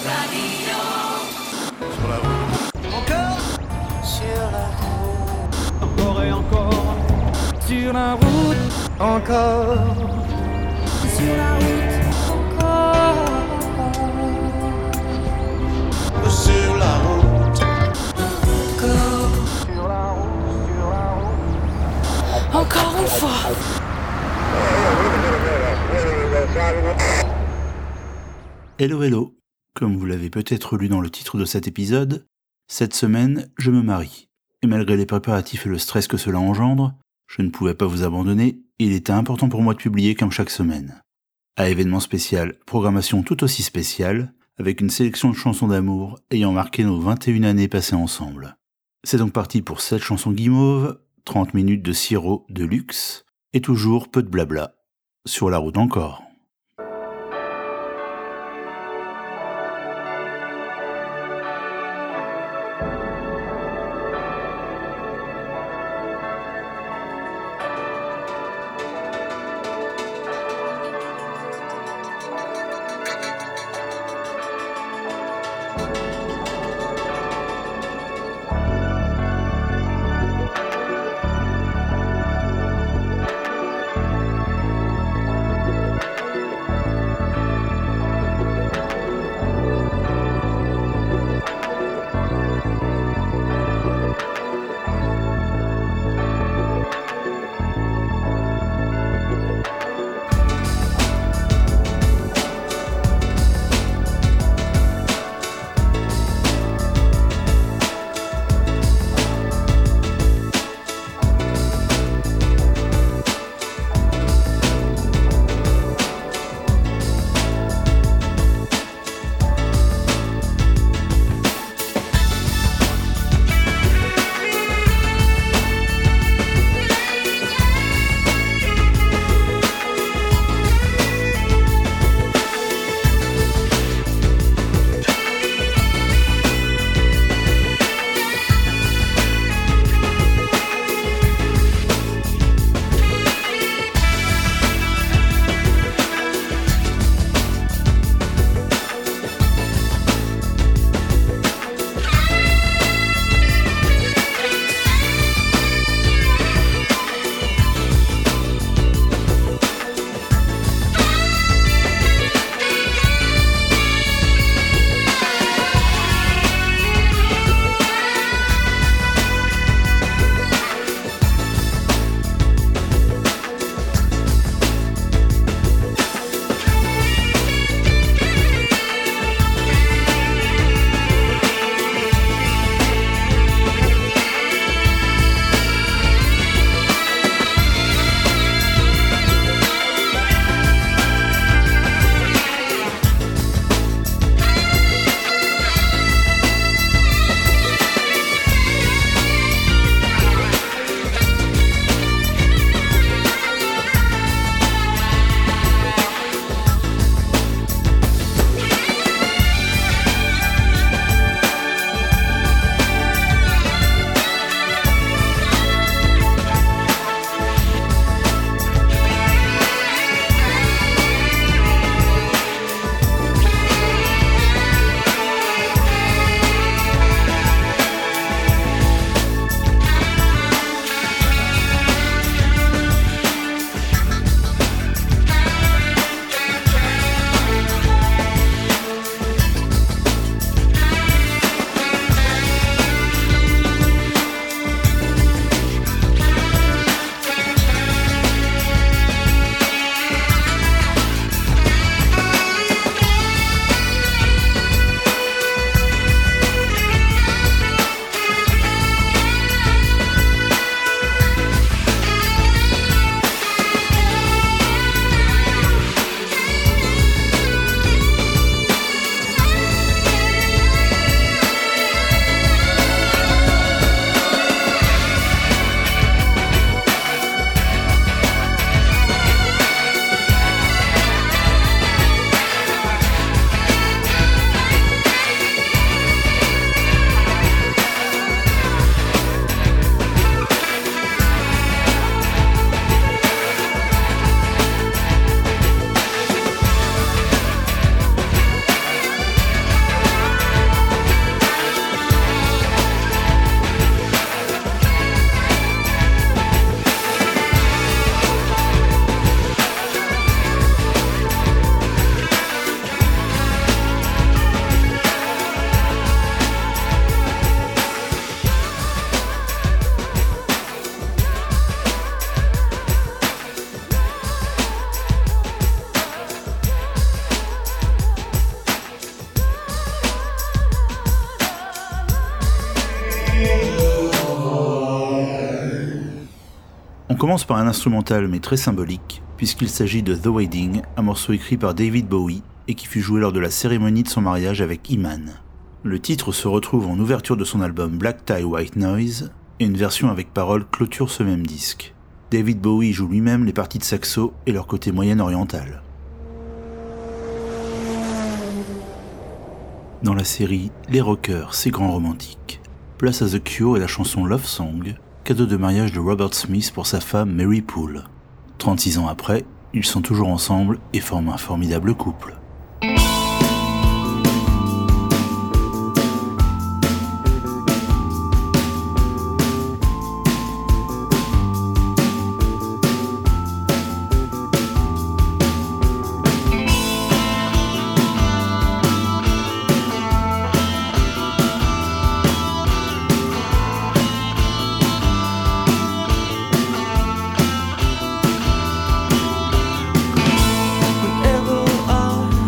Sur la route. Encore sur la route. Encore et encore. Sur la route. Encore. Sur la route. Encore. Sur la route. Encore. Sur la route. Sur la route. Encore une fois. Hello hello, comme vous l'avez peut-être lu dans le titre de cet épisode, cette semaine, je me marie. Et malgré les préparatifs et le stress que cela engendre, je ne pouvais pas vous abandonner et il était important pour moi de publier comme chaque semaine. À événement spécial, programmation tout aussi spéciale, avec une sélection de chansons d'amour ayant marqué nos 21 années passées ensemble. C'est donc parti pour 7 chansons guimauves, 30 minutes de sirop de luxe, et toujours peu de blabla. Sur la route encore. commence par un instrumental mais très symbolique, puisqu'il s'agit de The Wedding, un morceau écrit par David Bowie et qui fut joué lors de la cérémonie de son mariage avec Iman. Le titre se retrouve en ouverture de son album Black Tie White Noise, et une version avec paroles clôture ce même disque. David Bowie joue lui-même les parties de saxo et leur côté moyen-oriental. Dans la série Les Rockers, c'est grand romantique, place à The Cure et la chanson Love Song, cadeau de mariage de Robert Smith pour sa femme Mary Poole. 36 ans après, ils sont toujours ensemble et forment un formidable couple. Whenever I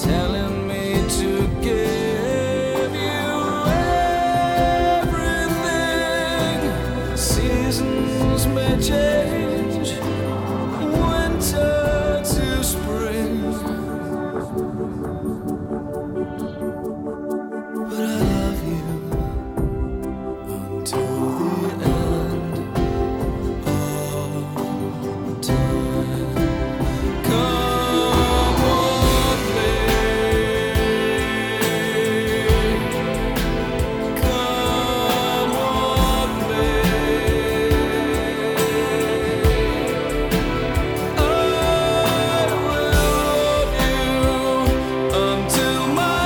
telling me to give you everything. Seasons may change, winter to spring, but I love you until the end of time. Come what may, come what may, I will love you until my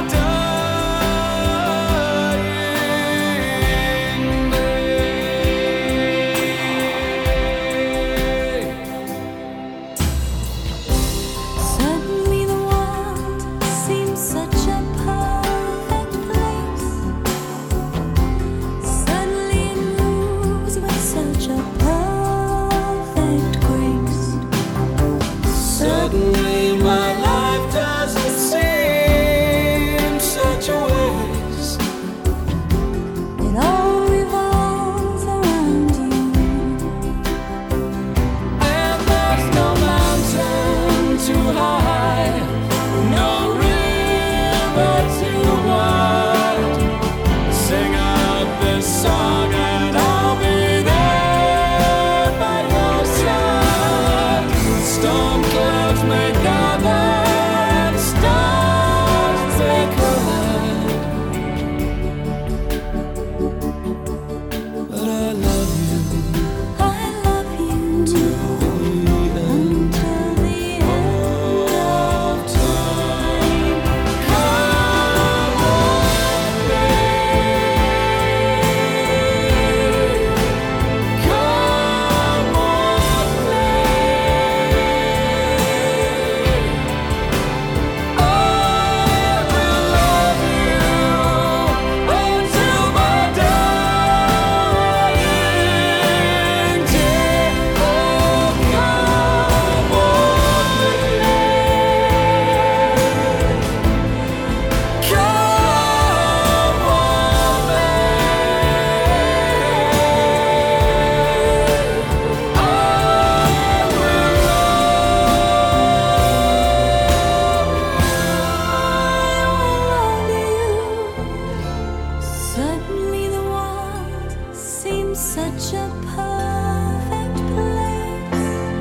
dying day. Suddenly the world seems such a perfect place. Suddenly it moves with such a perfect grace. Suddenly my life doesn't seem such a waste. It all revolves around you. And there's no mountain too high, no river too wide. Sing out this song and I'll be there by your side. Storm clouds may gather and stars may collide, but I love you I love you till the end until the end of time. Come what may, come what may, I will love you until my dying day. Oh, come what may, come what may, I Suddenly the world seems such a perfect place.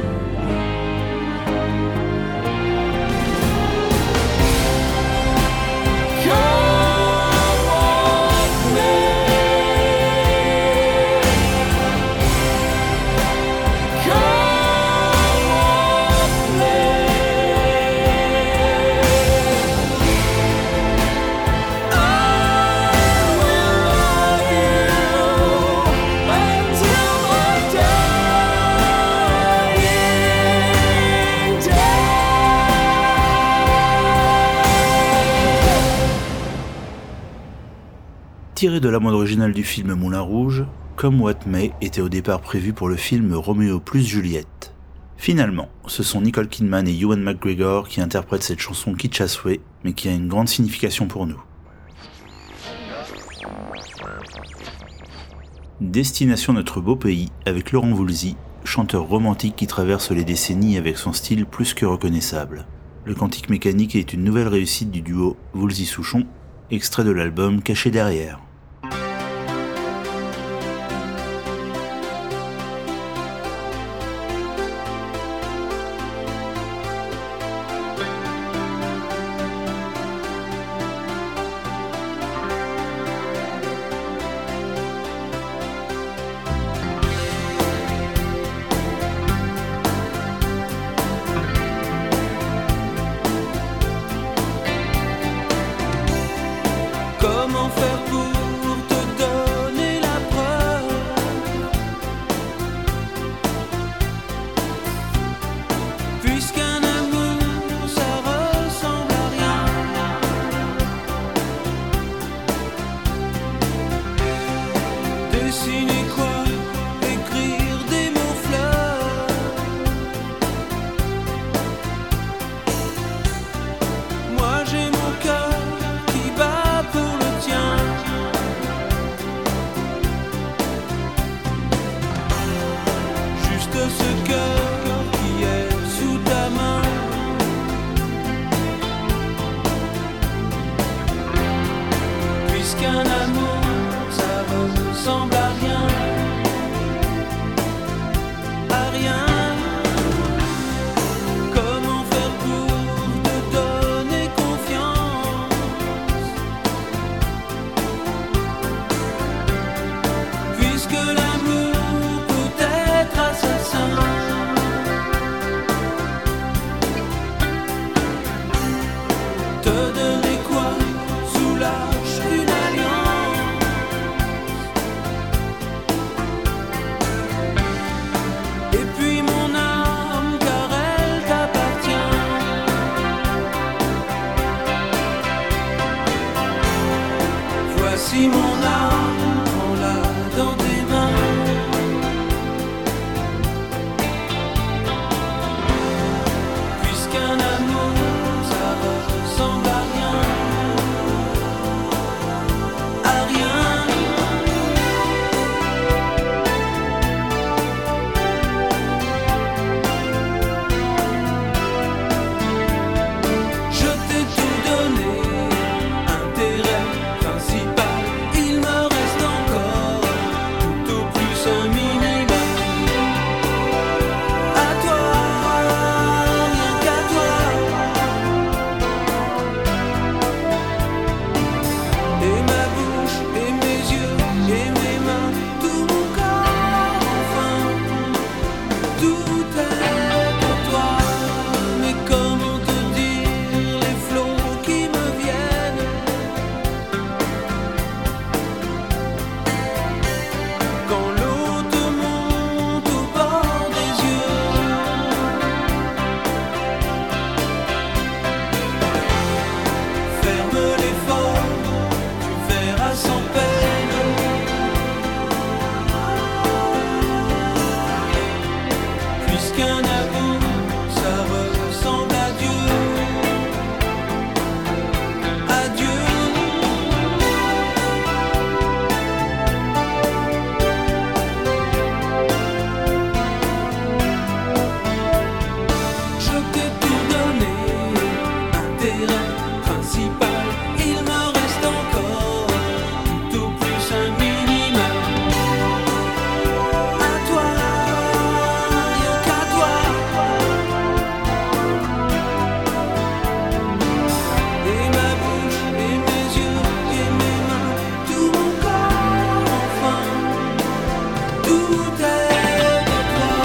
come what may, come what may, I will love you until my dying day. Tiré de la bande originale du film Moulin Rouge, Come What May était au départ prévu pour le film Roméo plus Juliette. Finalement, ce sont Nicole Kidman et Ewan McGregor qui interprètent cette chanson kitsch à souhait, mais qui a une grande signification pour nous. Destination notre beau pays avec Laurent Voulzy, chanteur romantique qui traverse les décennies avec son style plus que reconnaissable. Le cantique mécanique est une nouvelle réussite du duo Voulzy-Souchon, extrait de l'album Caché derrière. Comment faire pour ressemble à rien, à rien. Comment faire pour te donner confiance, puisque l'amour peut être assassin. Te donner quoi? Soulage une alliance. Et puis mon âme, car elle t'appartient. Voici mon âme, prends-la dans tes mains. Puisqu'un amour, ça ressemble à rien, à rien. Je t'ai tout donné, intérêt principal, il me reste encore tout au plus un minimum. À toi, rien qu'à toi. Et ma bouche, et mes yeux, et mes mains, tout mon corps, enfin, tout est pour toi. Mais comment te dire les flots qui me viennent quand l'eau te monte au bord des yeux? Ferme les formes, tu verras sans peine. Puisqu'un amour, ça ressemble à Dieu. À Dieu. Je t'ai tout donné, intérêt principal, il me reste encore tout au plus un minimum. À toi, rien qu'à toi. Et ma bouche, et mes yeux, et mes mains, tout mon corps, enfin, tout est de toi.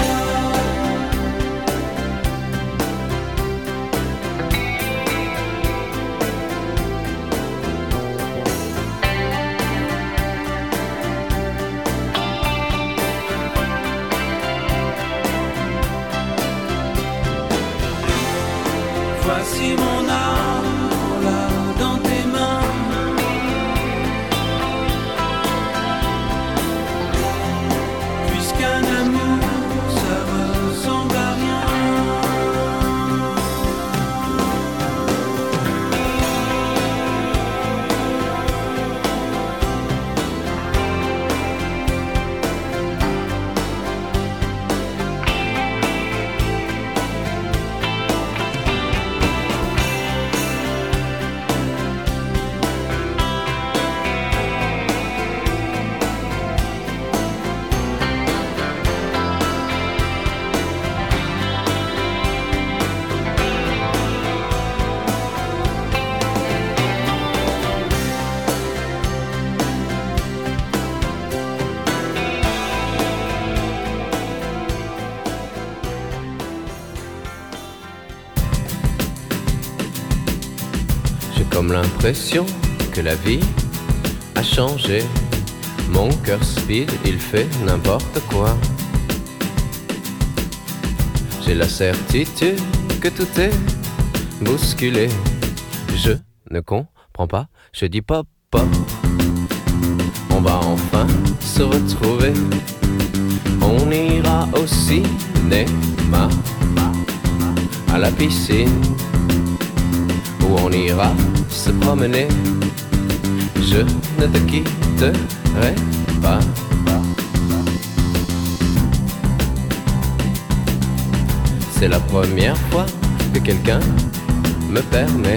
Voici mon âme, prends-la dans tes mains. Puisqu'un amour, ça ressemble à rien. J'ai comme l'impression que la vie a changé. Mon cœur speed, il fait n'importe quoi. J'ai la certitude que tout est bousculé. Je ne comprends pas, je dis pop pop. On va enfin se retrouver. On ira au cinéma, à la piscine, où on ira se promener. Je ne te quitterai pas. C'est la première fois que quelqu'un me permet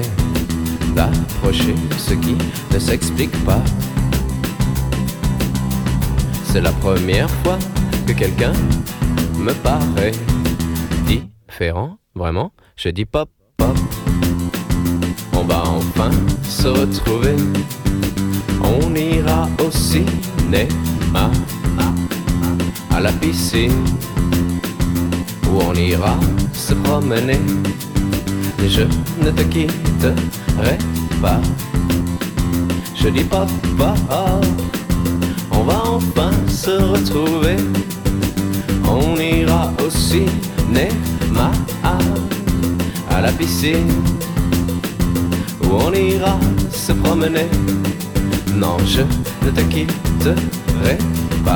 d'approcher ce qui ne s'explique pas. C'est la première fois que quelqu'un me paraît différent, vraiment. Je dis pop, pop. On va enfin se retrouver. On ira au cinéma, à la piscine, où on ira se promener. Et je ne te quitterai pas. Je dis pop, pop. On va enfin se retrouver. On ira au cinéma, à la piscine, où on ira se promener. Non, je ne te quitterai pas.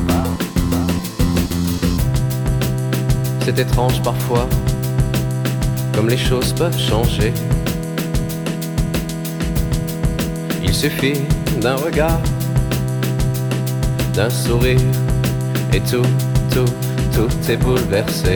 C'est étrange parfois, comme les choses peuvent changer. Il suffit d'un regard, d'un sourire, et tout est bouleversé.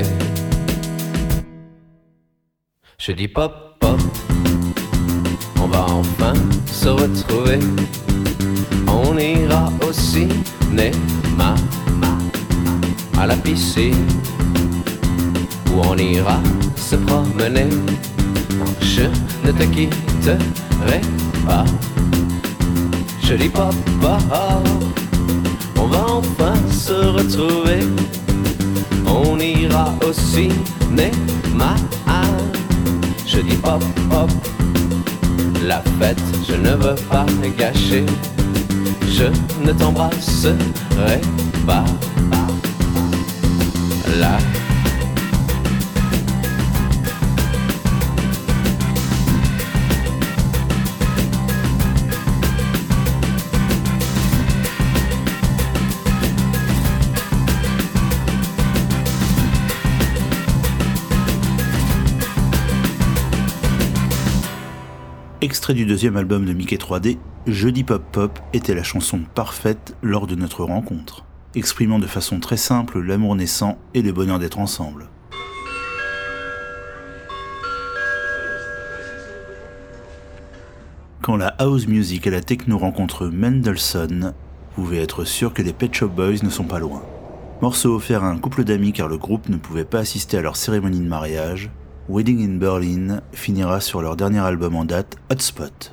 Je dis pop, pop. On va enfin se retrouver. On ira au cinéma, à la piscine, où on ira se promener. Non, je ne te quitterai pas. Je dis pop, pop. On va enfin se retrouver. On ira au cinéma. Je dis pop, pop. La fête, je ne veux pas gâcher. Je ne t'embrasserai pas. Là. Extrait du deuxième album de Mickey 3D, Je dis Pop Pop était la chanson parfaite lors de notre rencontre, exprimant de façon très simple l'amour naissant et le bonheur d'être ensemble. Quand la house music et la techno rencontrent Mendelssohn, vous pouvez être sûr que les Pet Shop Boys ne sont pas loin. Morceau offert à un couple d'amis car le groupe ne pouvait pas assister à leur cérémonie de mariage, Wedding in Berlin finira sur leur dernier album en date, Hotspot.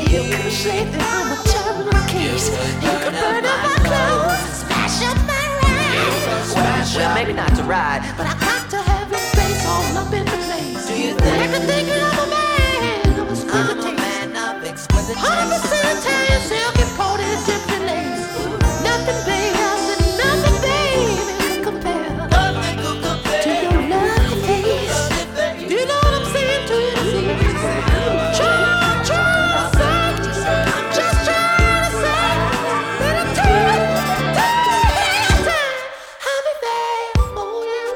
You can shake it on my terminal case. You can burn up my clothes, smash up my ride. Well, maybe not to ride, but I got to have your face all up in the place. Do you think? Like a thinking I'm a man of exquisite taste. 100% Italian silk imported gypsy lace. Nothing, babe, I said nothing, baby, can compare to your lovely face. You know what I'm saying to you? Try to say, I'm just trying to say that I'm tired, I'll be there for you.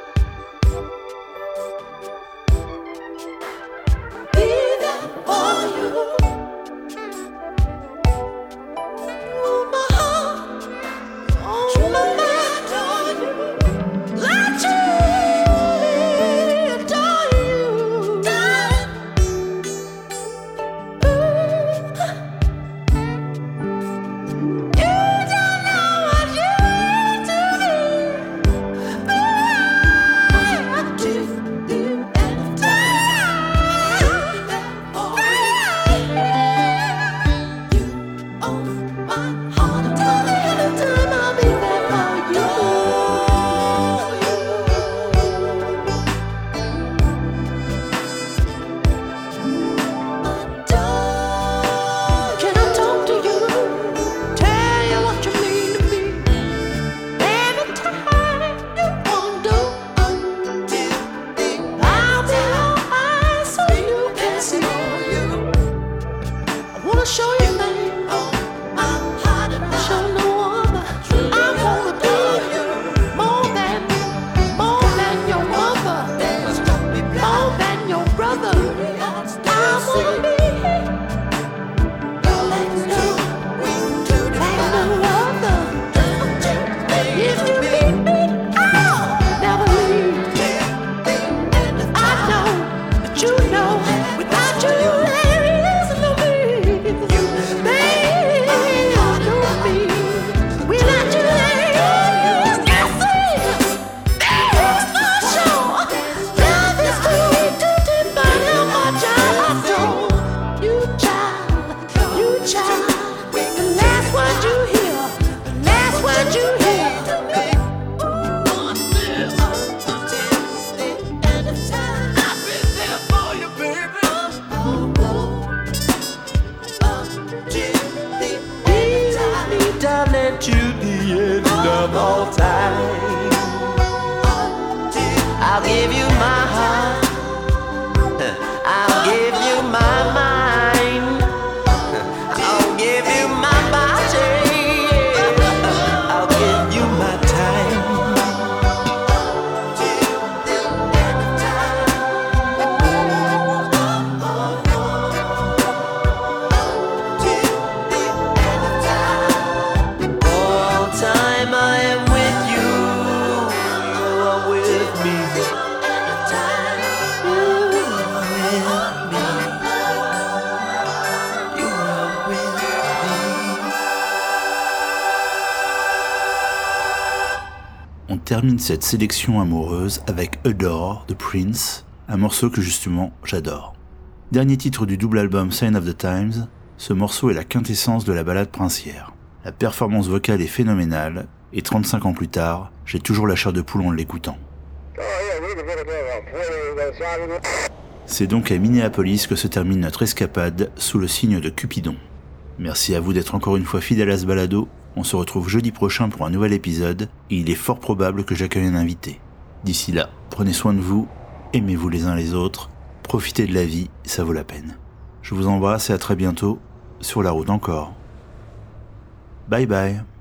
Be there for you. On my heart, on my mind, on you. I truly adore you, darling. You don't know what you mean to me. I do on my heart, anytime I'll be there for you. Can I talk to you? Tell you what you mean to me. Every time you wonder, I'll be your eyes so you can see. I wanna show you things. Show no other. I wanna do more than your mother, more than your brother. I wanna be like no other. If you need me, I'll never leave. I know that you know without you there is no me. Baby, I know me. Without you there is nothing. There is no show. Love is too weak to define how much I adore you, child. You, child. The last word you hear, the last word you hear. Darling, to the end of all time, I'll give you my heart, I'll give you my mind, I'll give you my body, I'll give you my time. All time I am with you, you are with me. You are with me. You are with me. On termine cette sélection amoureuse avec Adore de Prince, un morceau que justement j'adore. Dernier titre du double album Sign of the Times, ce morceau est la quintessence de la ballade princière. La performance vocale est phénoménale, et 35 ans plus tard, j'ai toujours la chair de poule en l'écoutant. C'est donc à Minneapolis que se termine notre escapade sous le signe de Cupidon. Merci à vous d'être encore une fois fidèle à ce balado. On se retrouve jeudi prochain pour un nouvel épisode, et il est fort probable que j'accueille un invité. D'ici là, prenez soin de vous, aimez-vous les uns les autres, profitez de la vie, ça vaut la peine. Je vous embrasse et à très bientôt, sur la route encore. Bye bye.